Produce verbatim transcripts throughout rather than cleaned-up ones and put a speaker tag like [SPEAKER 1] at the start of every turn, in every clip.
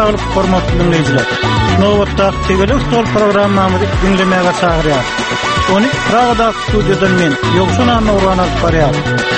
[SPEAKER 1] saglyk hormatly dinleyijiler. Nowatda Tegele Stol programmamyzy dinlemäge çagyrýar. Ony Pragada studiýadan men Ýogşan Nurwan alyp barýar.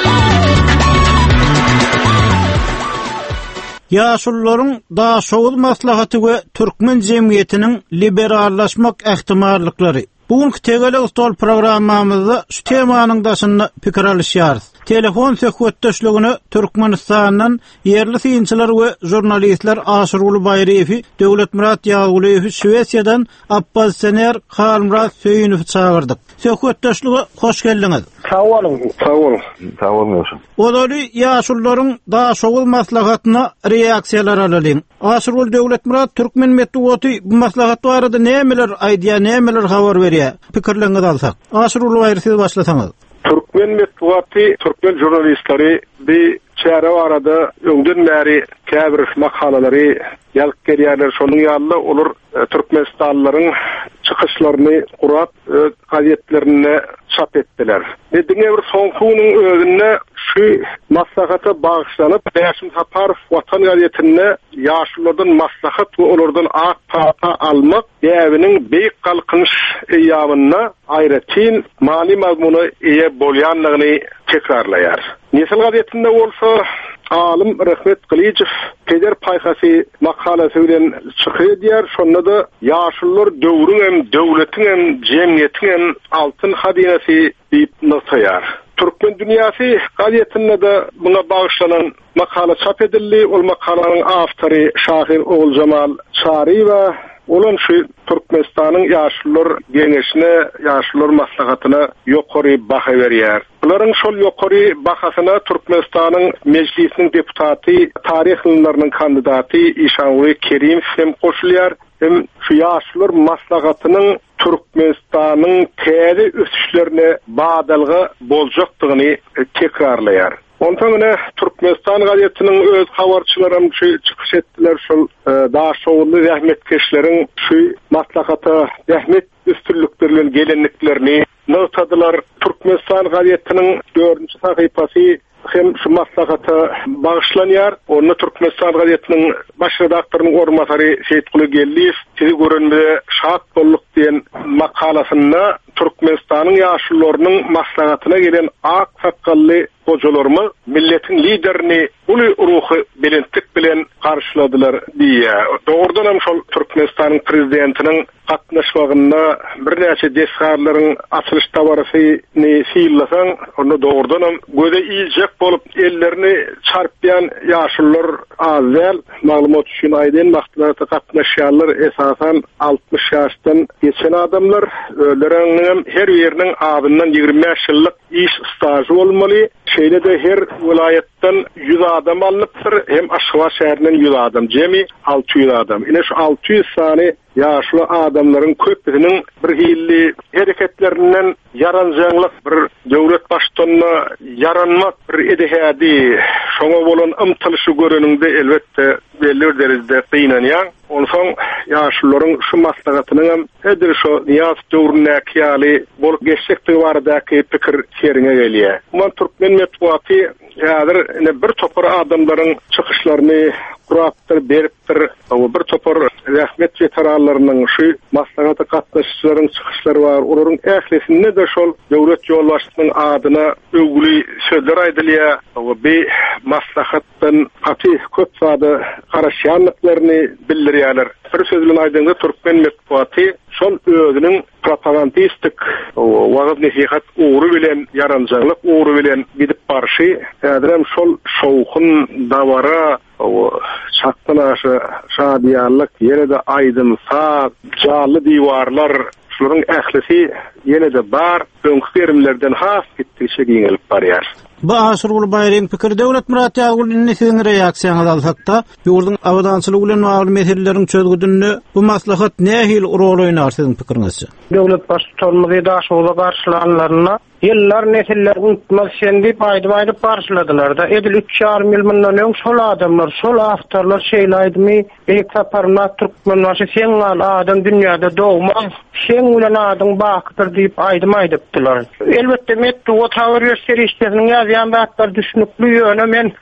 [SPEAKER 1] Ýaşullaryň daşowy maslahaty we türkmen jemgyýetiniň liberallaşmak ähtimallyklary. Bugünkü Tegele Stol programmamyzda şu temanyň daşyny pikir alýarys. Telefon söhbetdeşligini Türkmenistandan yerli synçylar we jurnalistler Aşyrguly Baýrefi, Döwletmurat Ýaguliýew Şwesiýadan Abbas Sener Halmrat Söýünow çağırdyk. Söhbetdeşlige hoş geldiňiz.
[SPEAKER 2] Sağ olun. Sağ olun.
[SPEAKER 3] Sağ olun.
[SPEAKER 1] Olary ýaşullaryň daşowy maslahatyna reaksiýalar alalyň. Aşyrguly Döwletmurat Türkmen medeniýeti bu maslahat barada nämeler aýdýar, nämeler habar berýär? Pikirleňizi alsak. Aşyrguly Baýrefi başlasaňyz.
[SPEAKER 2] Türkmen medeniýeti, Türkmen jurnalistleri bir çäre arada öňden bäri käbir makalary ýalyp gelýärler. Şonuň ýaly olur Türkmenistanlylaryň çykyşlaryny gurat gazetlerine çap etdiler. Dediňe bir soňkunyň özünde şu maslahata bagışlanyp Bäşim Saparow Watan gazetine ýaşullardan maslahat we olardan ak pata almak ýa-da beýik galkynyş ýabyna aýratyn mali mazmuny eýe bolýanlygyny tekrarlaýar. Nesel gazetinde bolsa Alim Rahmet Qilijew Peder Paýhasy makalasy bilen çykyýar. Şonda da ýaşullar döwrüň hem döwletiň hem jemgyýetiň hem altyn hazinesi diýip notaýar. Türkmen dünýasy gazetinde de buna bagışlanan makala çap edildi. Ol makalanyň awtory Şahir Oguljamal Çary we olan şu Türkmenistanyň ýaşullar geňeşine, ýaşullar maslahatyna ýokary baha berýär. Olaryň şol ýokary bahasyna Türkmenistanyň meclisiniň deputaty, tarih ýyllarynyň kandidaty Işanwy Kerimow hem goşulýar. Hem şu ýaşullar maslahatynyň Türkmenistanyň täze ösüşlerine badalga boljakdygyny tekrarlaýar. Ondan öne Türkmenistan gazetiniň öz habarçylaryň şu çykyş etdiler, şol daşowly rahmetkeşleriň şu maslahata rahmet üstünlükleri bilen gelenliklerini notadylar. Türkmenistan gazetiniň dördünçi sahypasy hem şu maslahata bagışlanýar. Onu Türkmenistan gazetiniň baş redaktorynyň ornatary Seyitguly Gelliýew sizi görünmede şat bolduk diýen makalasyna Türkmenistanyň ýaşullarynyň maslahatyna gelen ak sakally hojalarmy milletiň liderini uly ruhy bilentik bilen karşyladylar diýär. Dogrudan hem şol Türkmenistanyň prezidentiniň gatnaşmagyna bir näçe desgarlaryň açylyş tawaryny syýlasaň, onu dogrudan hem göze iýjek bolup ellerini çarpýan ýaşullar azal maglumat üçin aýdyn maksatda gatnaşýarlar esasan altmış ýaşdan geçen adamlar. Öleräňiň her ýeriniň abyndan ýigirme beş ýyllyk iş stajy bolmaly. Şeýle de her vilayetden yüz adam alınıpdyr, hem Aşgabat şäherinden yüz adam, jemi altı yüz adam. Ine şu altı yüz sany ýaşly adamlaryň köpüsiniň bir hilli hereketlerinden yaranjanlyk bir döwlet başçylygyna yaranmak bir edehädi, şoňa bolan ymtylşy göreninde elbetde belli bir derejede kynanýar. Onsoň ýaşullaryň şu maslahatynyň hem edir şu ýaz döwründäki ýaly bolup geçsekdi baradaky pikir şeriňe gelýär. Muň Türkmen medeniýeti ýa-da bir topar adamlaryň çykyşlaryny kurapdyr, beripdir. Bir topar rahmet veteranlarynyň şu maslahata gatnaşyklaryň çykyşlary bar. Olaryň ählesinde de şol döwlet ýolbaşçysynyň adyna öwgüli sözler aýdylýar. Bu maslahatdan aty köp sady garaşýanlyklaryny bildirýärler. Bir söz bilen aýdyganda Türkmen medeniýeti şol özüniň propagandistik wagt nasihat uğru bilen yaranjaklyk uğru bilen gidip barşy, ädirem şol şowhun dawara çatnaşy şadiýarlyk ýere-de aýdyn sag, jaly diwarlar şolaryň ählisi ýene-de bar, öňkü gerimlerden has gitdikçe giňelip barýar.
[SPEAKER 1] Bu Aşyrguly Baýreň pikir Döwletmurat Ýaguliýew näsiň reaksiýany alsakda, ýurdun awdançylygy bilen bagly meseleleriň çözgüdünde bu maslahat nähil rol oýnar siziň pikiriňizçe?
[SPEAKER 4] Döwlet başçylygy daşowla garşylanlaryna Yıllar nesiller unutmaz şendi paydı paydı parçaladılar da. Edil üç yarım yıl bundan ön şol adamlar, şol aftarlar şeylaydı mı? Beyik saparına Türkmen başı sen al adam dünyada doğmaz. Sen ulan adam bakıdır deyip aydım aydıptılar. Elbette mettu o tavır gösteri işlerinin yazıyan batlar düşünüklü yönü men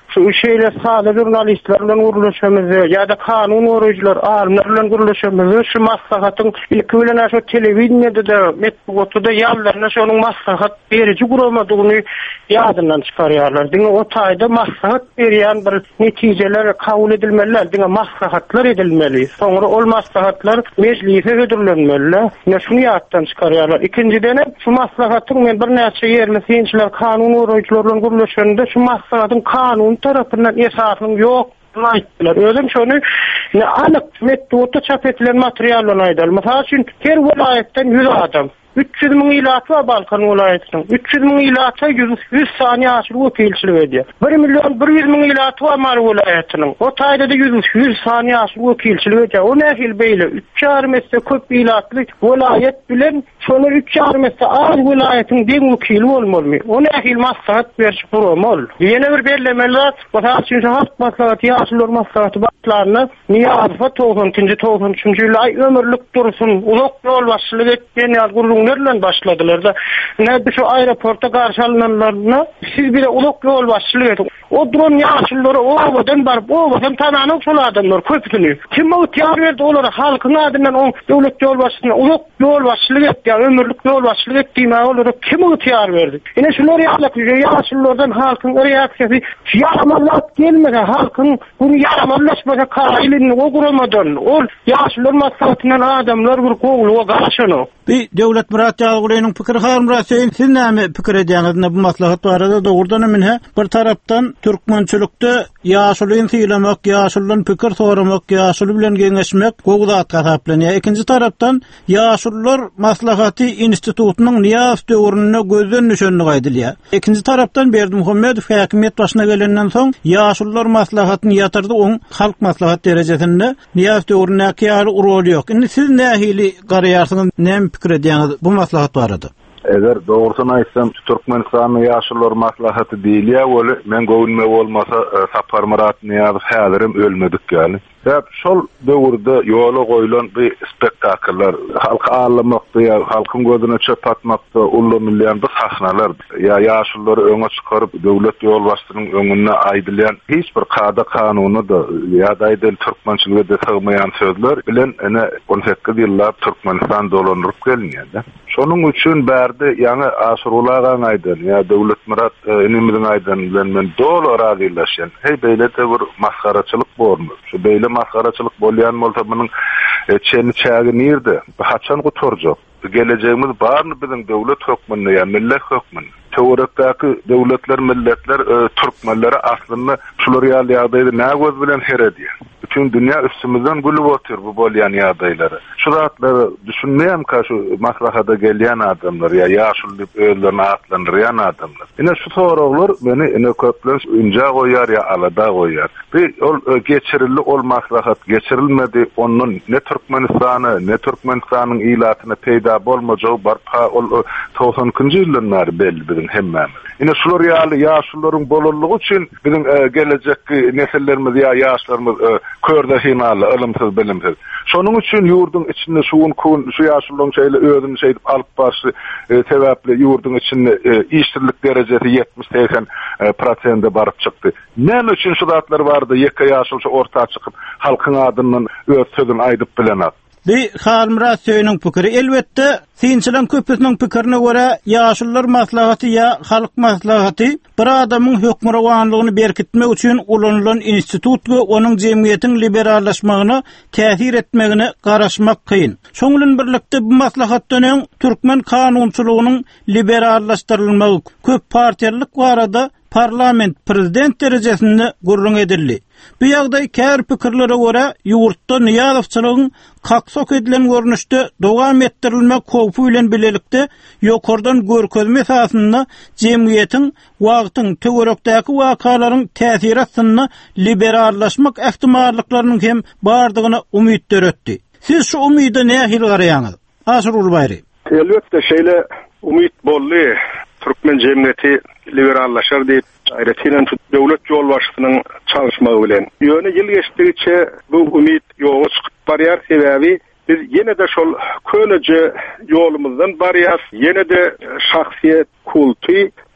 [SPEAKER 4] şu şeyle sağda jurnalistler bilen guruluşamyzy ýa-da kanun goraýjylar, alimler bilen guruluşamyzy şu maslahatın ilki bilen şu telewizionyada da metbuatda ýallaryna şonuň maslahat beriji guramadygyny ýadyndan çykarýarlar. Diňe o taýda maslahat berýän bir netijeler kabul edilmeliler, diňe maslahatlar edilmeli. Soňra ol maslahatlar meclise götürilenmeli. Ne şunu ýatdan çykarýarlar. İkinciden şu maslahatyň men bir näçe ýerli synçylar kanun goraýjylar bilen guruluşanda şu maslahatyň kanun tarapyndan esasyň ýok. Aýtdylar. Özüm şonu ne anyk metodda çap edilen materiallarny aýdal. Mesela şu her vilayetden yüz adam üç yüz miň ilaty var Balkan vilayetynyň. üç yüz miň ilaty yüz saniye aşyr wekilçilik edýär. bir million bir yüz miň ilaty var Mar vilayetynyň. O taýda da yüz saniye aşyr wekilçilik edýär. O nähil beýle üç ýar metre köp ilatly vilayet bilen şonu üç ýar metre az vilayetyň deň wekili bolmaly. O nähil maslahat berýär bolmaly. Ýene bir bellemeler, mesela şu halk maslahaty ýaşylar maslahaty başlaryna niýaza toğuntuncu toğuntuncu ýyly ömürlük dursun, ulak ýol başçylyk etýän ýazgurlar bilen başladylar da näde şu aeroporta garşy alınanlaryna siz bile ulak ýol başçylyk edin. O duran ýaşylary owadan barıp owadan tananyp şol adamlar köpüni. Kim o ýar berdi olara halkyň adyndan o döwlet ýol başçylygyna ulak ýol başçylyk etýär, ömürlük ýol başçylyk etdiňe olara kim o ýar berdi? Ine şular ýaklak ýaşyllardan halkyň reaksiýasy ýaramanlap gelmege, halkyň bunu ýaramanlaşmaga kaýlyny o guramadan ol ýaşylar maslahatyndan adamlar bir gowluga garşyny.
[SPEAKER 1] Bir döwlet Murat Ýalgyrynyň pikiri har Murat Hüseyin siz näme pikir edýäňiz bu maslahat barada dogrudan men bir tarapdan türkmençilikde ýaşylyň sylamak, ýaşylyň pikir soramak, ýaşyly bilen geňeşmek gowzat gasaplanýar. Ikinji tarapdan ýaşylylar maslahaty institutynyň Niýaz döwrüne gözden düşenli gaýdylýar. Ikinji tarapdan Berdimuhammedow häkimiýet başyna gelenden soň ýaşylylar maslahatyny ýatyrdy, oň halk maslahat derejesinde Niýaz döwrüne ýaly rol ýok. Indi siz nähili garaýarsyňyz, näme pikir edýäňiz bu maslahat barada?
[SPEAKER 3] Eger doğrusyny aýtsam, Türkmenistanyň ýaşylar maslahaty diýilýär, ol men gowunma bolmasa Sapar Murat Niýazow häzirim ölmedik ýaly. Hep şol döwürde ýola goýulan bir spektakllar, halka ağlamakda, ýa halkyň gözüne çöp atmakda ullanylýan bir sahnalar, ýa ýaşylary öňe çykaryp döwlet ýol başçylygynyň öňüne aýdylýan hiç bir kada kanuny da ýa da aýdyl türkmençilige de sığmaýan sözler bilen ene on sekiz ýyllar Türkmenistan dolandyryp gelýär. Şonuň üçin bärde ýa-ni aşyrulagan aýdyn, ýa döwlet Murat enimiziň aýdyn bilen men dol razylaşýan. Hey beýle de bir maskaraçylyk bolmaly. Şu beýle maskaraçylyk bolýan bolsa munyň çeni çägi nirde? Haçan guturjak? Geleceğimiz barmy biziň döwlet hökmünde ýa millet hökmünde? Töwerekdäki döwletler, milletler, e, türkmenleri aslynda şular ýaly ýagdaýda näme göz bilen heredýär? Bütün dünýä üstümizden gülüp otur bu bolýan ýagdaýlary. Şu zatlary düşünmeýän ka şu maslahata gelýän adamlar ýa ýaşyl diýip öýlerini atlandyrýan adamlar. Ine şu soraglar meni ine köplenç ünja goýar ýa alada goýar. Bir ol geçirildi ol maslahat geçirilmedi, onun ne Türkmenistany, ne Türkmenistanyň ilatyna peýda bolmajagy barpa ol toğsanjy ýyllar belli biziň hemmemiz. Ine şular ýaly ýaşyllaryň bolurlygy üçin biziň e, gelecekki nesillerimiz ýa ýaşlarymyz e, körde hinaly, ilmsiz, bilimsiz. Şonuň üçin ýurduň içinde şuun kun, şu ýaşyllaryň şeýle özüni şeýdip alyp barşy e, sebäpli ýurduň içinde e, işçilik derejesi yetmiş seksen prosent baryp çykdy. Näme üçin şu zatlar bardy? Ýeke ýaşyl ortağa çykyp halkyň adyndan öz sözüni aýdyp bilenat.
[SPEAKER 1] Bir Murat Hüseýiniň pikiri elbetde synçylaryň köpüsiniň pikirine görä ýaşylar maslahaty ýa halk maslahaty bir adamyň hökmürawanlygyny berkitmek üçin ulanylan institut we onuň jemgyýetiň liberallaşmagyna täsir etmegine garaşmak kyn. Şoň bilen birlikde bu maslahatdan türkmen kanunçylygynyň liberallaşdyrylmagy köp partiýalyk barada parlament prezident derejesinde gurrun edildi. Bu ýagdaý kär pikirlere görä ýurtda Niýazowçylygyň kaksok edilen görnüşde dowam etdirilmek howpy bilen bilelikde ýokardan görkezme esasynda jemgyýetiň wagtyň töwerekdäki wakalaryň täsir etdiňi liberallaşmak ähtimallyklarynyň hem bardygyna umyt döretdi. Siz şu umydy nähil garaýaňyz? Aşyr Ulbaýry.
[SPEAKER 2] Elbetde şeýle umyt boldy. Türkmen jemgyýeti liberallaşar diýip aýratýan döwlet ýol başçylygynyň çalışmagy bilen. Ýöne ýyl geçdigiçe bu umyt ýoga çykyp barýar, sebäbi biz ýene de şol köneje ýolumyzdan barýar, ýene de şahsiýet kulty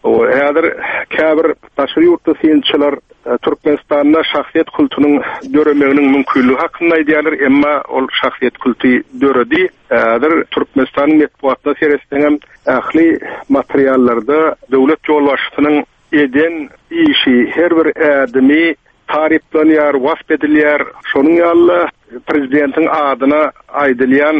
[SPEAKER 2] O häzir käbir taşry ýurtda synçylar Türkmenistan'da şahsiyet kultunun döremeginin mümkünlüğü hakkında idealar, emma ol şahsiyet kultu döredi. Adır Türkmenistan'ın metbuatda seyrestenen ahli materyallarda devlet yolbaşçısının eden işi her bir adami tariflanýar, wasp edilýär. Şonuň ýaly prezidentin adyna aýdylýan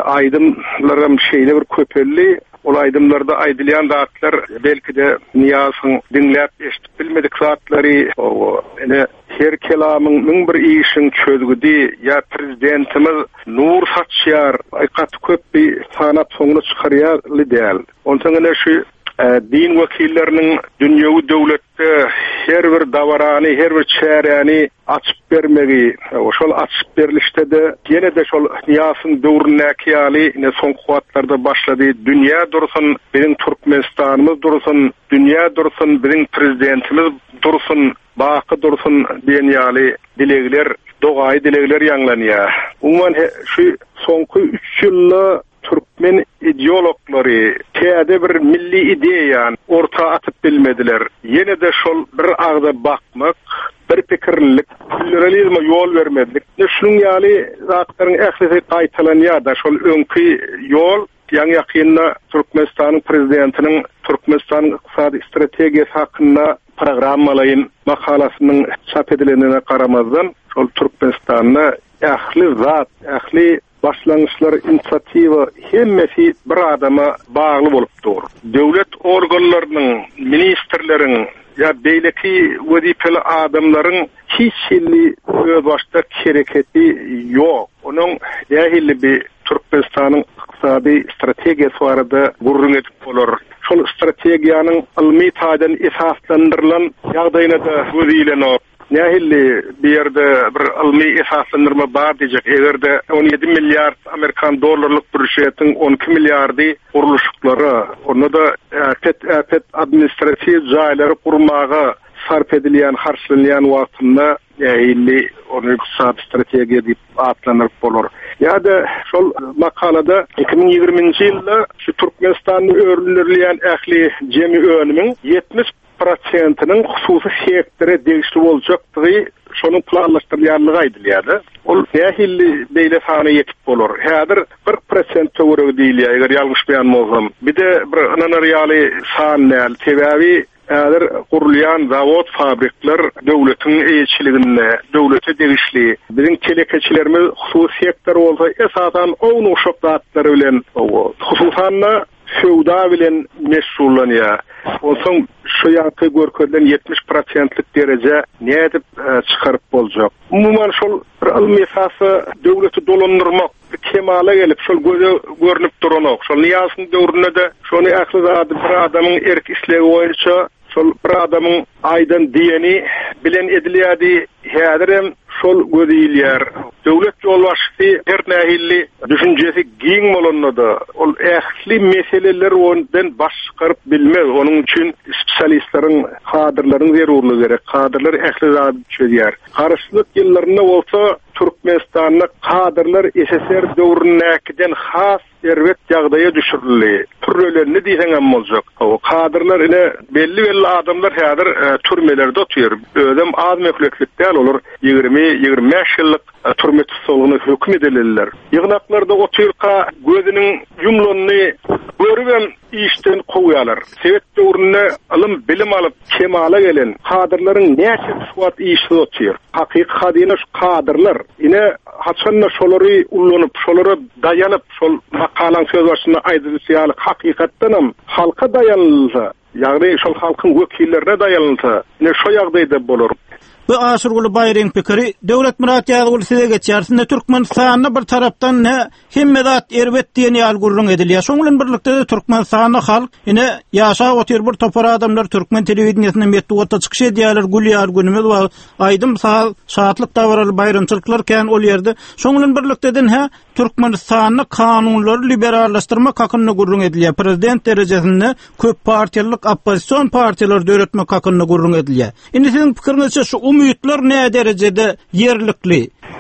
[SPEAKER 2] aýdymlarym şeýle bir köpelli. Ol aýdymlarda aýdylýan zatlar belki de niýasyň dinläp eşitip bilmedik zatlary, ene her kelamyň ming bir işiň çözgüdi ýa prezidentimiz nur saçýar, aýkat köp bir sanat soňuna çykarýarly däl. Ondan ene şu din vekillerinin dünýäwi döwletde her bir dawarany, her bir çäräni açyp bermegi, şol açyp berilişde de ýene de şol niýasyň döwründäki ýaly ne soň kuwatlarda başlady. Dünýä dursun, biziň Türkmenistanymyz dursun, dünýä dursun, biziň prezidentimiz dursun, baky dursun diýen ýaly dilegler, dogaý dilegler ýanglanýar. Umman şu soňky üç ýylda Türkmen ideologlary täze bir milli ideýany orta atyp bilmediler. Ýene de şol bir agda bakmak, bir pikirlik, pluralizme ýol vermedik. Şunuň ýaly zatlaryň ählisi gaýtalanýar da şol öňki ýol ýa-ni ýakynda Türkmenistanyň prezidentiniň Türkmenistan ykdysady strategiýasy hakynda programmalaýyn makalasynyň çap edilenine garamazdan şol Türkmenistanyň ähli zat, ähli başlangyçlar inisiatiwa hemmesi bir adama bagly bolup dur. Döwlet organlarynyň, ministrleriň ya beýleki wezipeli adamlaryň hiç hilli öz başda kereketi ýok. Onuň ýa-hilli bir Türkmenistanyň ykdysady strategiýasy barada gurrun edip bolar. Şol strategiýanyň ilmi taýdan esaslandyrylan ýagdaýyna da gözilenip nähilli bir ýerde bir ilmi esaslandyrma bar diýjek. Egerde on ýedi milliard Amerikan dollarlyk büdjetiň on iki milliardy guruluşlary, onu da afet afet administrativ jaýlary gurmaga sarf edilýän, harçlanýan wagtynda nähilli onu ykdysady strategiýa diýip atlanyp bolar. Ýa-da şol makalada iki bin ýigriminji ýylda şu Türkmenistanyň öwrülenýän ähli jemi önümiň ýetmiş prosentinin hususy sektere degişli boljakdygy şonuň planlaşdyrylýanlygy aýdylýardy. Ol nähilli beýle sany ýetip bolar. Häzir kırk prosent töweregi diýilýär, eger ýalňyş beýan bolsam. Bir de bir ananaryaly san näl tebawi häzir gurulýan zawod, fabrikler döwletiň eýçiliginde, döwlete degişli. Biziň telekeçilerimiz hususy sektor bolsa esasan oň uşak zatlary bilen, hususan feoda bilen meşgullanýar. Olsun şu ýaky görkezden yetmiş prosentlik derece nädip çykaryp boljak. Umumyň şol ilmi esasy döwleti dolandyrmak, kemale gelip şol göze görnüp duranok. Şol niýasyň döwründe de şonu ähli zady bir adamyň erk islegi boýunça şol bir adamyň aýdan diýeni bilen edilýärdi. Häzirem şol göziýilýär. Döwlet ýolbaşçysy her nähilli düşünjesi giň bolanda ol ähli meseleler ondan baş çykaryp bilmez. Onuň üçin spesialistlaryň, kadrlaryň zerurlygy gerek. Kadrlar ähli zat çözýär. Garaşlyk ýyllarynda bolsa Türkmenistanyň kadrlar S S R döwründäkiden has serwet ýagdaýa düşürildi. Türlerini diýsen boljak. O kadrlar ile belli belli adamlar häzir türmelerde oturýar. Özüm az möhletlik däl olur. ýygrimi ýygrimi beş ýyllyk türme tutulgyny hökm edilirler. Ýygnaklarda oturýarka gözüniň ýumlanyny görüben işten goýýarlar. Sewet döwründe ilim bilim alyp kemale gelen kadrlaryň näçe suwat işi oturýar. Hakyky hadina şu kadrlar ine haçanna şolary ullanyp, şolary daýanyp, şol makalaň söz başyna aýdylýar. Hakykatdan hem halka daýanylsa, ýagny şol halkyň wekillerine daýanylsa, ne şo ýagdaýda bolar.
[SPEAKER 1] Bu aşırgılı bayryň pikiri döwlet mürajaatçylygy size geçýärsinde Türkmenistanyny bir tarapdan ne himmedat erbet diýen ýaly gurrun edilýär. Şoň bilen birlikde Türkmenistanyň halk ine ýaşap otyr bir topar adamlar Türkmen telewizionyna metduatda çykyş edýärler, gülýär günümiz we aýdym saatlyk dawraly bayrymçylyklar ol ýerde. Şoň bilen birlikde ha Türkmenistanyň kanunlary liberallaşdyrmak hakyny gurrun edilýär. Prezident derejesinde köp partiýalyk opposision partiýalar döwletmek hakyny gurrun edilýär. Indi siziň pikiriňizçe şu umytlar ne derecede yerlikli?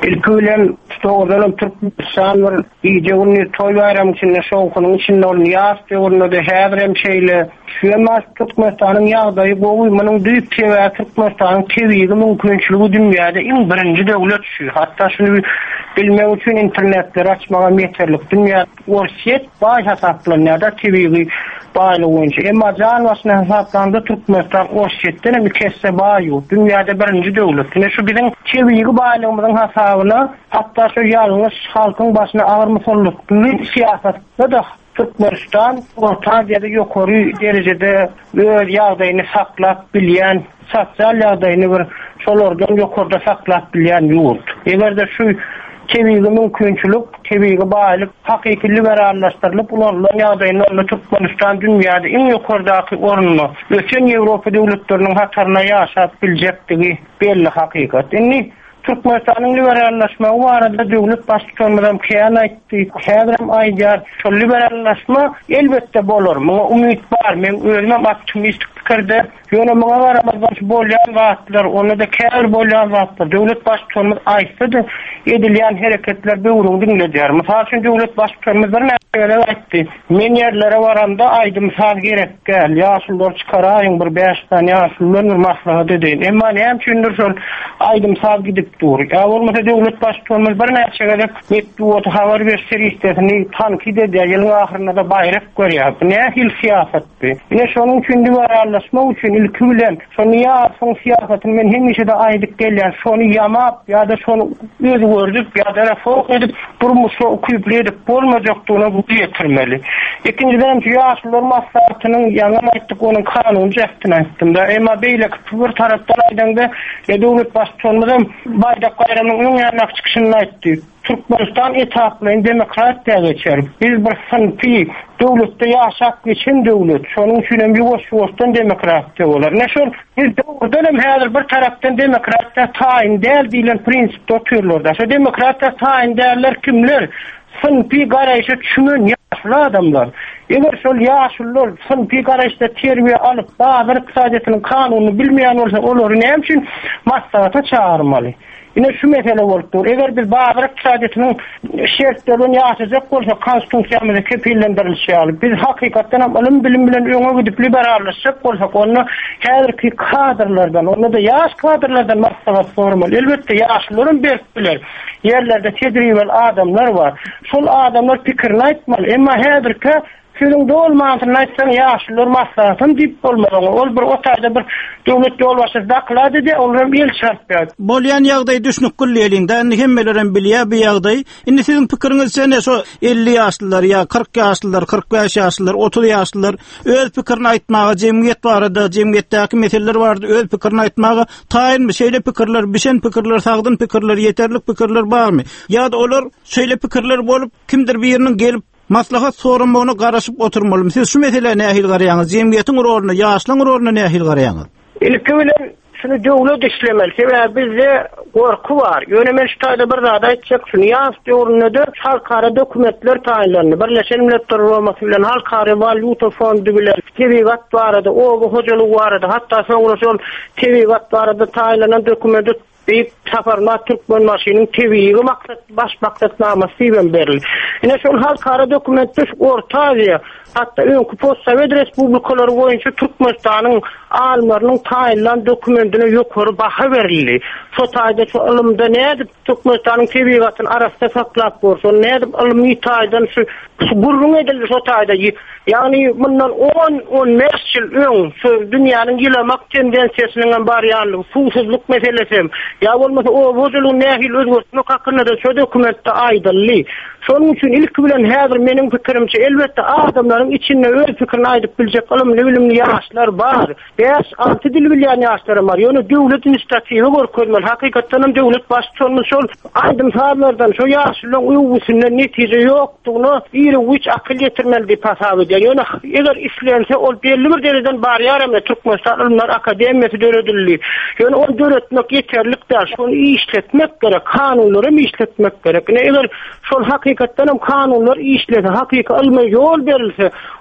[SPEAKER 4] İlkülen stoğdan Türkmenistan var. İyice onu toy bayramı içinde şovkunun içinde olan yaz diyorlar da her hem şeyle Şuyamaz Türkmenistan'ın yağdayı bu uymanın büyük teveya Türkmenistan'ın teviyi mümkünçülüğü dünyada en birinci devlet şu. Hatta şunu bilmek için internetleri açmaya yeterlik. Dünya orsiyet baş hesaplanıyor da teviyi bağlı oyuncu. Ama canvasına hesaplandı Türkmenistan orsiyetlerine bir kesse bağı yok. Dünyada birinci devlet. Yine şu bizim teviyi bağlılığımızın hesabına hatta şu yalnız halkın başına ağır mutluluk siyasetinde de Türkmenistan orta derece yukarı derecede öz yağdayını saklap bilen, sosyal yağdayını bir şolardan yukarıda saklap bilen yurt. Eğer de şu tebiği mümkünçülük, tebiği bağlılık, hakiki liberallaştırılıp ulanla yağdayını Türkmenistan dünyada en yukarıdaki orunu bütün Avrupa devletlerinin hatarına yaşat bilecektiği belli hakikat. Yani Türkmenistan'ın liberallaşma o arada devlet başkanından kıyana etti. Kıyadram aycar. Şu liberallaşma elbette bolur. Buna umut var. Men özüm optimistik fikirde. Yöne bana var ama bolyan vaatlar. Onu da kıyar bolyan vaatlar. Devlet başkanımız aysadı edilen hareketler bir dinlediler. Misal için devlet başkanımızların nereye etti. Men yerlere varanda aydı misal gerek gel. Yaşlılar çıkarayın bir beş tane yaşlılar bir maslahat edin. Ama ne hem çündür sol aydı misal gidip dur. Ya olmasa devlet başkanımız bir neçe mettuat haber verseri istesini tankid ediyor. Yılın ahirinde de bayrak görüyor. Ne hil siyasetti. Yine şunun için liberallaşma için ilk bilen şunu ya son siyasetin men hemişe de aydık gelen şunu yamap ya da şunu öz gördük ya da fok edip durmuşu okuyup edip olmayacaktığına bu getirmeli. İkinciden yaşlılar maslahatının yanına ettik onun kanuncu ettin ettim de ama beyle bir taraftan aydında ya devlet başkanımızın Baydak bayramının yanına çıkışını etti. Türkmenistan etaplayın demokratiya geçer. Biz bir sınıfı devlette yaşak için devlet. Şunun için bir boş-boştan demokratiya olur. Ne şun? Biz doğrudan hem bir taraftan demokratiya tayin değil diyen prinsip oturuyorlar. Şu demokratiya tayin değerler kimler? Sınıfı garayışı çünün yaşlı adamlar. Eğer şol yaşlılar sınıfı garayışta terbiye alıp bazı iqtisadiyetinin kanunu bilmeyen olsa olur. Ne için maslahata çağırmalı? Yine şu mesele oldu. Eğer biz bazı iqtisadiyetinin şertlerini yaşayacak olsa konstitusyamızda kepillendirilişi biz hakikaten ilim bilim bilen öňe gidip liberallaşacak olsak onu her ki kadrlardan, onu da yaş kadrlardan maslahat sormalı. Elbette yaşlıların berkler. Yerlerde tedribel adamlar var. Şol adamlar fikrini aytmalı. Ama her ki Şunun da olmağını aytsan yaşlılar maslahatın dip olmalı. Ol bir otayda bir devlet yol başır dakladı de onların el çarpıyor.
[SPEAKER 1] Bolyan yağdayı düşünüp gülleyliğinden hemmelerin bilye bir yağdayı. Indi sizin pikiriniz ne so elli yaşlılar ya kırk yaşlılar, kırk beş yaşlılar, otuz yaşlılar öz pikirini aytmağa cemiyet barada, cemiyetteki meseleler vardı. Öz pikirini aytmağa tayin mi? Şöyle pikirler, bişen pikirler, sağdın pikirler, yeterlik pikirler var mı? Ya da olur şöyle pikirler bolup kimdir bir yerinin gelip maslahat sorunmagyna garaşyp oturmaly. Siz şu mesele nähil garaýaňyz? Jemgyýetiň roluny, ýaşlyň roluny nähil garaýaňyz?
[SPEAKER 4] Ilki bilen şunu döwlet işlemeli. Sebäbi bizde gorku var. Ýöne men şu taýda bir zada aýtjak, şunu ýaz ýorunda halkara dokumentler taýinlendi. Birleşen Milletler Ulamasy bilen halkara valyuta fondu bilen tebigat barada, o bu hojalyk barada, hatda soňra şol tebigat barada taýinlenen dokumentti bir safarma Türkmen maşinin tebiği maksat baş maksatnamasy bilen berildi. Ine şol halkara dokumentler Orta Aziýa hatta öňkü postsovet respublikalary boýunça Türkmenistanyň almarynyň taýinlan dokumentine ýokary baha berildi. Şo taýda şu ilmde nädip Türkmenistanyň tebigatyny arasynda saklap bolsa, nädip ilmi taýdan şu gurrun edildi şo taýda. Ýani bundan on on beş ýyl öň şu dünýäniň gilamak tendensiýasynyň barýanlygy, susuzluk meselesi ya bolmasa o bozuluň nähil özgörtmek hakynda da şo dokumentde aýdyldy. Şonuň üçin ilk bilen häzir meniň pikirimçe elbette adamlaryň içinde öz pikirini aýdyp biljek ilimli bilimli ýaşlar bar. beş altı dil bilýän ýaşlar bar. Ýöne döwlet inisiatiýasy görkezmeli. Hakykatdan hem döwlet başçylygyny şol aýdym sahalardan şo ýaşlyň uýgusynyň netije ýokdugyny ýere üç akyl ýetirmeli diýip hasap edýär. Ýöne eger islense ol belli bir derejeden barýar hem Türkmenistan Ilimler Akademiýasy döredildi. Ýöne onu döretmek ýeterlik däl. Şonu işletmek gerek, kanunlary işletmek gerek. Eger şol hakykatdan hem kanunlar işlese, hakyky ilme ýol berilse,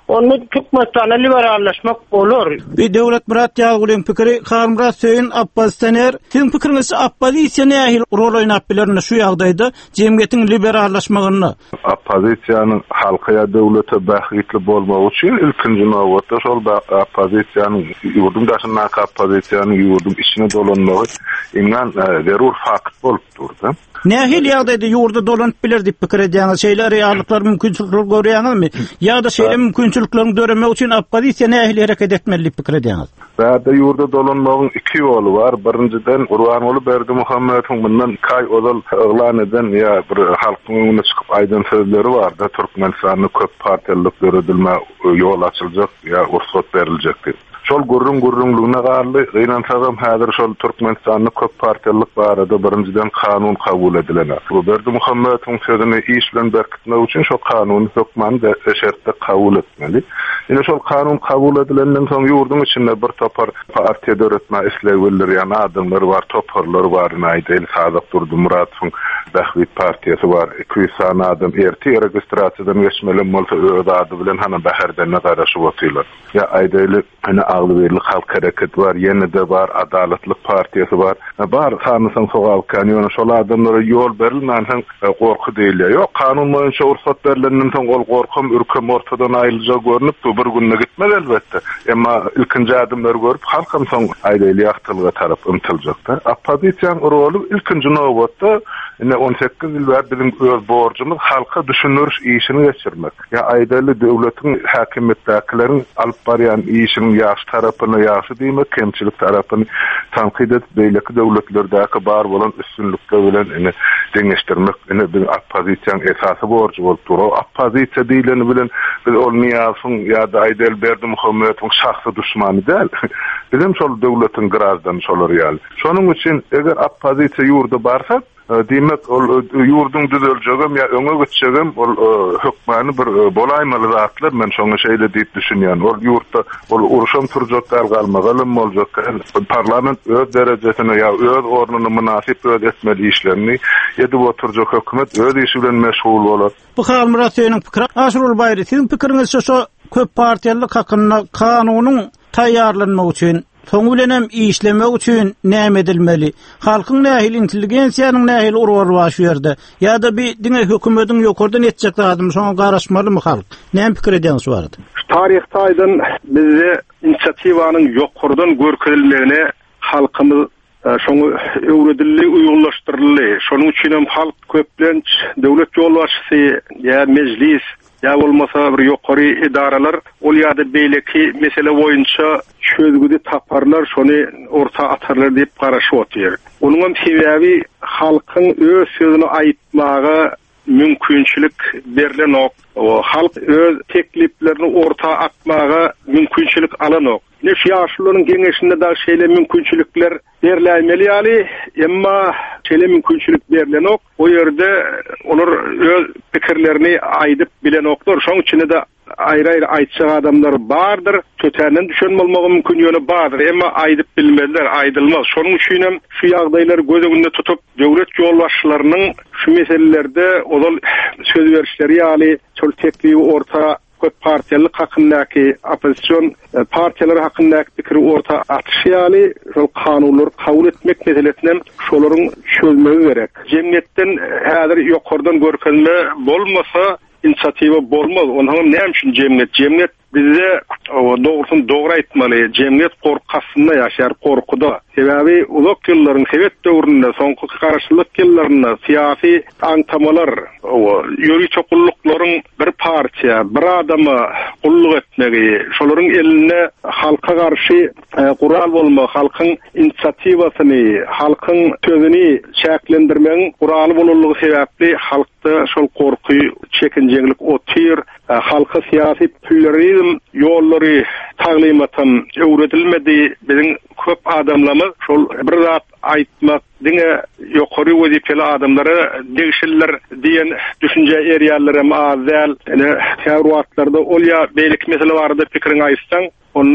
[SPEAKER 4] onu türkmenistana liberallaşmak olur.
[SPEAKER 1] Bir Döwlet Murat Ýagulyň pikiri Harmrat Söýün Abbasdaner. Siň pikiriňizçe oppozisiýa nähil rol oýnap bilerini şu ýagdaýda jemgyýetiň liberallaşmagyny?
[SPEAKER 3] Oppozisiýanyň halkyňa döwlete bähitli bolmagy üçin ilkinji nowatda şol oppozisiýanyň ýurdun daşyndan oppozisiýanyň ýurdun içine dolanmagy iňen zerur fakt bolup durdy.
[SPEAKER 1] Nähil ýagdaýda ýurda dolanyp biler diýip pikir edýäňiz şeýler reallyklar mümkinçilikler görýäňizmi? Ýa-da şeýle mümkinçiliklerini döremek üçin oppozisiýa nähil hereket etmeli diýip pikir edýäňiz?
[SPEAKER 3] Bäde ýurda dolanmagyň iki ýoly bar. Birinciden Urwanoğlu Berdimuhammedowyň bundan kay ozal eglan eden ýa bir halkyň öňüne çykyp aýdan sözleri barda Türkmenistanyň köp partiýalyk döredilme ýol açyljak ýa ursat beriljekdir. Şol gurrun gurrunluğuna garly gynantagam häzir şol Türkmenistanyň köp partiýalyk barada birinciden kanun kabul edilen. Bu Berdimuhammedowyň sözüni iş bilen berkitmek üçin şol kanun hökmany da şertde kabul etmeli. Ine şol kanun kabul edilenden soň ýurdun içinde bir topar partiýa döretme isleýler ýa-ni adamlar bar, toparlar bar, näýdil Sadyk Durdumuradowyň Bähwit partiýasy bar. iki yüz sany adam erti registrasiýadan geçmeli bolsa öz ady bilen hana bäherden garaşyp oturýlar. Ýa aýdyly ana agly berli halk hareket bar, ýene de bar adaletlik partiýasy bar. Bar sanysyň sogab kanyona şol adamlara ýol berilmän gorky diýilýär. Ýok, kanun boýunça ursat berilenden soň ol gorkum ürkem ortadan aýylyjak görünüp bir günne gitmez elbette. Emma ilkinji adımlar görüp halkym soň aýdyly ýagtylyga tarap ymtyljakda. Oppozisiýanyň rolu ilkinji nowatda ine on sekiz ýyl bäri bizim öz borjumyz halka düşünürüş işini geçirmek. Ya aýdyly döwletiň häkimetdäkileriň alyp barýan işiniň ýaşy tarapyny ýaşy diýmek, kemçilik tarapyny tanqid edip beýleki döwletlerdäki bar bolan üstünlükler bilen ine deňeşdirmek ine bir oppozisiýanyň esasy borjy bolup durýar. Oppozisiýa diýileni bilen biz ol Niýazyň ýa-da Aýdel Berdimuhammedowyň şahsy düşmany däl. Bizim şol döwletiň grazdan şolar ýaly. Şonuň üçin eger oppozisiýa ýurda barsa, diýmek ol ýurdun düzeljegem ýa öňe geçjegem ol hökmany bir bolaýmaly zatlar men şoňa şeýle diýip düşünýän. Ol ýurtda ol uruşam turjak galgalmagaly boljak. Parlament öz derejesine ýa öz ornuny münasip öz etmeli işlerini ýedip oturjak hökümet öz işi bilen meşgul bolar.
[SPEAKER 1] Bu Harmrat Söýüň pikiri Aşurul Baýry, siň pikiriňizçe şo köp partiýalyk hakyna kanunyň taýýarlanmagy üçin soň bilen hem işlemek üçin näme edilmeli? Halkyň nähil intelligensiýanyň nähil urwary bar şu ýerde? Ýa-da bir diňe hökümetiň ýokurdan etjek adam şoňa garaşmalymy halk? Näme pikir edýäňiz bardy?
[SPEAKER 2] Taryhda aýdyn bizde inisiatiwanyň ýokurdan görkezilmegine halkymyz şoňa öwredildi, uýgurlaşdyryldy. Şonuň üçin hem halk köplenç döwlet ýolbaşçysy ýa mejlis ýa bolmasa bir ýokary idaralar ol ýa-da beýleki mesele boýunça çözgüdi taparlar, şonu orta atarlar diýip garaşyp oturýar. Onuň sebebi halkyň öz sözüni aýtmagy mümkinçilik berilen ok. O halk öz tekliplerini orta atmaga mümkinçilik alan ok. Ne şu yaşlıların geňeşinde da şeýle mümkinçilikler berilämeli ýaly, emma şeýle mümkinçilik berilen ok. O ýerde olar öz pikirlerini aýdyp bilen oklar. Şoň üçin de aýry-aýry aýtjak adamlar bardyr. Tötänden düşen bolmagy mümkin ýöne bardyr, emma aýdyp bilmezler, aýdylmaz. Şonuň üçin hem şu ýagdaýlary göz öňünde tutup döwlet ýolbaşçylarynyň şu meselelerde ozal söz berişleri ýaly çol teklibi orta köp partiýalyk hakyndaky opozisiýon partiýalary hakyndaky pikiri orta atyş ýaly şol kanunlary kabul etmek meselesinden şolaryň çözmegi gerek. Jemgyýetden häzir ýokurdan görkezme bolmasa inisiatiwa bolmaz. Onuň näme üçin jemgyýet? Jemgyýet bizde doğrusun doğru aýtmaly. Jemgyýet korkasynda ýaşar, korkuda. Sebebi uzak ýyllaryň hewet döwründe, soňky garaşlyk ýyllarynda syýasy aňtamalar, ýöri çokulluklaryň bir partiýa, bir adama gulluk etmegi, şolaryň eline halka garşy gural bolma, halkyň inisiatiwasyny, halkyň sözüni şäklendirmegiň gural bolullygy sebäpli halkda şol korkuy, çekinjeklik otyr, halka syýasy pluralizm ýollary taglimatan öwredilmedi. Biziň köp adamlarymyz şol bir zat aýtmak diňe ýokary wezipeli adamlara degişiller diýen düşünje erýärleri azal. Ene teoriýatlarda olýa beýlik mesele bardy pikiriň aýtsaň, onu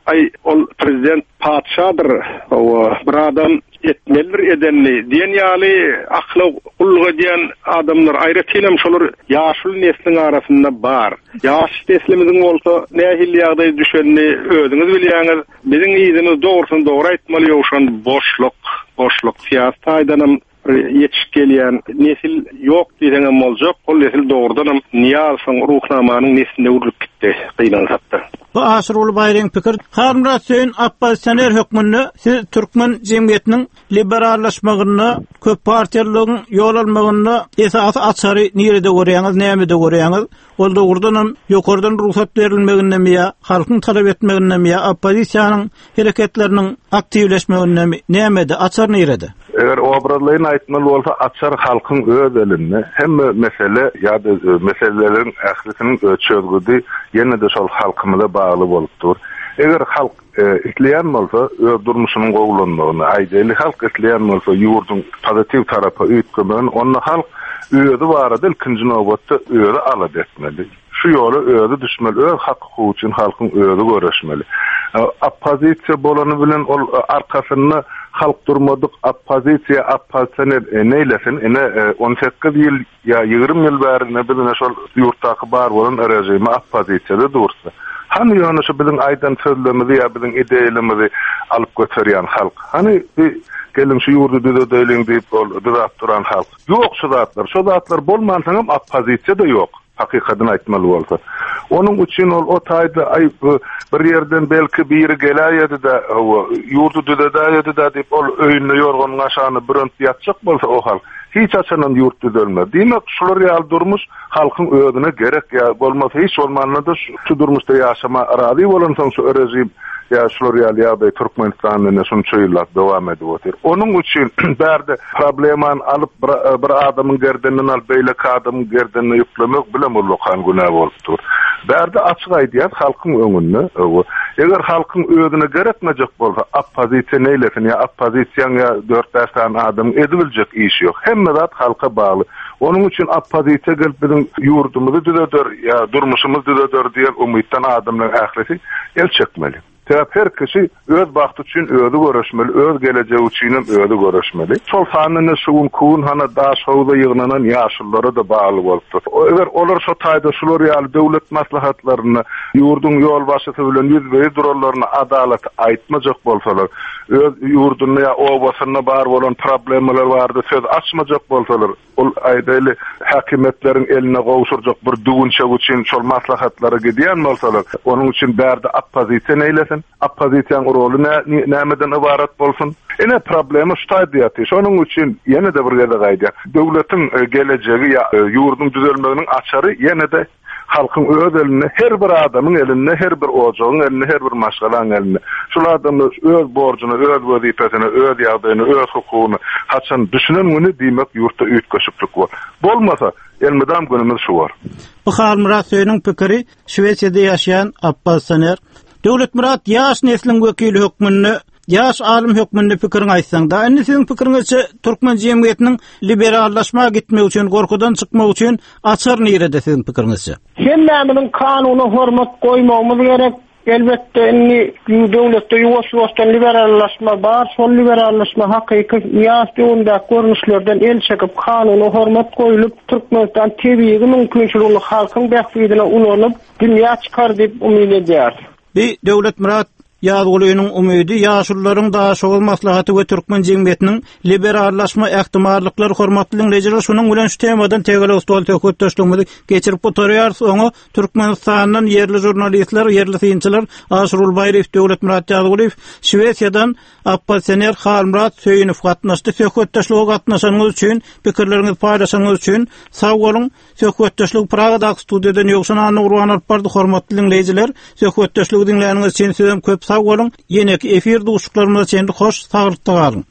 [SPEAKER 2] ay ol prezident padşadır o bir adam etmelir edenli diyen ýaly akla ulga diyen adamlar aýratylym şolar ýaşyl neslin arasynda bar. Ýaş neslimiziň bolsa nähil ýagdaý düşenni özüňiz bilýäňiz. Biziň ýygyny dogrusyny dogry aýtmaly ýokşan boşluk, boşluk siyasat aýdanam yetişip gelýän nesil ýok diýeňem boljak. Ol nesil dogrudanam niýalsyň ruhnamanyň nesinde urulyp gitdi, gynanýapdy.
[SPEAKER 1] Bu Aşyrul Bayryň pikir, Harmrat Hüseyin Abbassaner hökmünde siz Türkmen jemgyýetiniň liberallaşmagyny, köp partiýalygyň ýol almagyny esasy açary nirede görýäňiz, näme-de görýäňiz? Ol dogrudan ýokardan ruhsat berilmeginemi ýa halkyň talap etmeginemi ýa oppozisiýanyň hereketleriniň aktivleşmeginemi näme-de açar nirede?
[SPEAKER 3] Eger obrazlaryny aýtmaly bolsa açar halkyň öz elinde hemme mesele ýa-da meselelerin ählisiniň çözgüdi ýene-de şol halkymyza bagly bolupdyr. Eger halk e, isleýän bolsa öz durmuşynyň gowlanmagyny, aýdaly halk isleýän bolsa ýurdun pozitiv tarapy öýtgemegini, onu halk öýüdi barada ikinji nowbatda öýüdi alad etmeli. Şu ýoly öýüdi düşmeli, öz hakky üçin halkyň öýüdi göreşmeli. Oppozisiýa bolany bilen ol arkasyny halk durmadyk, oppozisiýa oppozisiýaner neýlesin, ene on sekiz ýyl ýa ýygrimi ýyl bäri bilen şol ýurtdaky bar bolan rejimi oppozisiýada dursa. Hani ýöne şu biziň aýdan sözlerimizi ýa biziň ideýalarymyzy alyp götürýän halk. Hani bir gelin şu ýurdu düzeleýin diýip ol düzäp duran halk. Ýok şu zatlar, şu zatlar bolmansaň hem oppozisiýa da ýok. Hakikaten aýtmaly bolsa. Onun üçin ol o taýda ay bir ýerden belki biri gelýärdi de ýurdu düzeleýärdi de diýip ol öýünde ýorganyň aşagyny bürent ýatjak bolsa o halk hiç açanan ýurt düzelmez. Diýmek şular ýaly durmuş halkyň özüne gerek ýa bolmasa hiç bolmanda şu durmuşda ýaşama arazy bolansaň şu rejim ýa şular ýaly ýa-da Türkmenistanyň şunça ýyllar dowam edip otur. Onun üçin bärde probleman alyp bir adamyň gerdeninden alyp beýle adamyň gerdenine ýüklemek bilen bolýan günä bolupdyr. Bärde açyk aýdýar halkyň öňünde. Eger halkyň özüne gerekmejek bolsa, oppozisiýa neýlesin ýa oppozisiýaň ýa dört beş tane adam edibiljek iş ýok. Hemme zat halka bagly. Onun üçin oppozisiýa gelip biziň ýurdumuzy düzeldir ýa durmuşymyzy düzeldir diýen umytdan adamlar ählisi el çekmeli. Täp her kişi öz bagty üçin özü göreşmeli, öz geleceği üçin özü göreşmeli. Şol sanyny şuun kuun hana daş howda ýygnanan ýaşullara da bagly bolupdyr. Eger olar şo taýda şular ýaly döwlet maslahatlaryny, ýurdun ýol başçysy bilen ýüzbeýi durarlaryny adalet aýtmajak bolsalar, öz ýurduny ýa obasyna bar bolan problemler bardy söz açmajak bolsalar, ol aýdaly hakimetleriň eline gowşurjak bir düwünçe üçin şol maslahatlary gidýän bolsalar, onuň üçin bärde oppozisiýa neýle oppozisiýanyň roly nämeden ibarat bolsun? Ene problemi şu taýda ýatyr. Şonuň üçin ýene de bir gede gaýdýar. Döwletiň gelejegi ýa ýurdun düzelmeginiň açary ýene de halkyň öz eline, her bir adamyň eline, her bir ojagyň eline, her bir maşgalaň eline. Şular adamlar öz borcuny, öz wezipesini, öz ýagdaýyny, öz hukugyny haçan düşünen güni diýmek ýurtda üýtgeşiklik bar. Bolmasa elmedam günümüz şu bar.
[SPEAKER 1] Bu Harmrat Hüseýiniň pikiri Şwesiýada ýaşaýan Abbassaner Döwlet Murat ýaş neslin wekili hökmünde, ýaş alim hökmünde pikirini aýtsaň da, indi siziň pikiriňizçe Türkmen jemgyýetiniň liberallaşma gitmek üçin, gorkudan çykmak üçin açar nirede siziň pikiriňizçe?
[SPEAKER 4] Hemmämiň kanuny hormat goýmagymyz gerek. Elbette inni döwletde ýuwaş-ýuwaşdan liberallaşma bar, şol liberallaşma hakyky ýaş döwründe görnüşlerden el çekip kanuny hormat goýulyp Türkmenistan tebii mümkinçiligini halkyň bähfidine ulanyp dünýä çykar diýip umyt edýär.
[SPEAKER 1] Bir Döwlet Murat ýazgylygynyň umydy ýaşullaryň da şol maslahaty we Türkmen jemgyýetiniň liberallaşma ähtimarlyklary hormatlyň rejimi şunuň bilen şu temadan tegele stol tökötdeşligimizi geçirip oturýar. Soňa Türkmenistanyň yerli jurnalistler, yerli synçylar Aşyrul Bayry, Döwlet Murat ýazgyly Şwesiýadan Abbassaner Harmrat Hüseýinow gatnaşdy. Tökötdeşlige gatnaşanyňyz üçin, pikirleriňizi paýlaşanyňyz üçin sag bolun. Tökötdeşlik Pragadaky studiýadan ýokşan Urwan alyp bardy hormatlyň rejiler. Tökötdeşligi dinleýäniňiz üçin sizem köp sag bolun. Ýene-ki efir duşuklarymyza çendi hoş sagyrlykda galyň.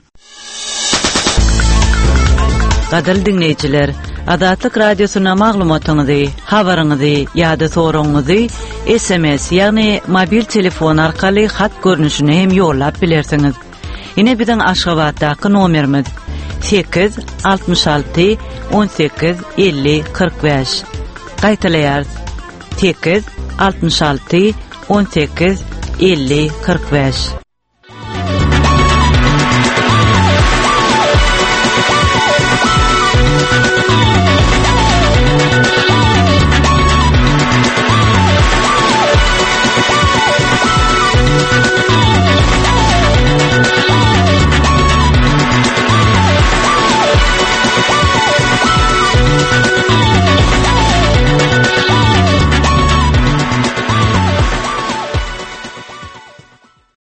[SPEAKER 5] Gadal dinleyijiler, Adatlyk radiosyna maglumatyňyzy, habaryňyzy ýa-da soragyňyzy S M S ýagny mobil telefon arkaly hat görnüşine hem ýollap bilersiňiz. Ine biziň Aşgabatdaky nomerimiz sekiz altmış alty on sekiz elli kırk beş. Gaýtalaýar sekiz altmış alty on sekiz elli kırk beş.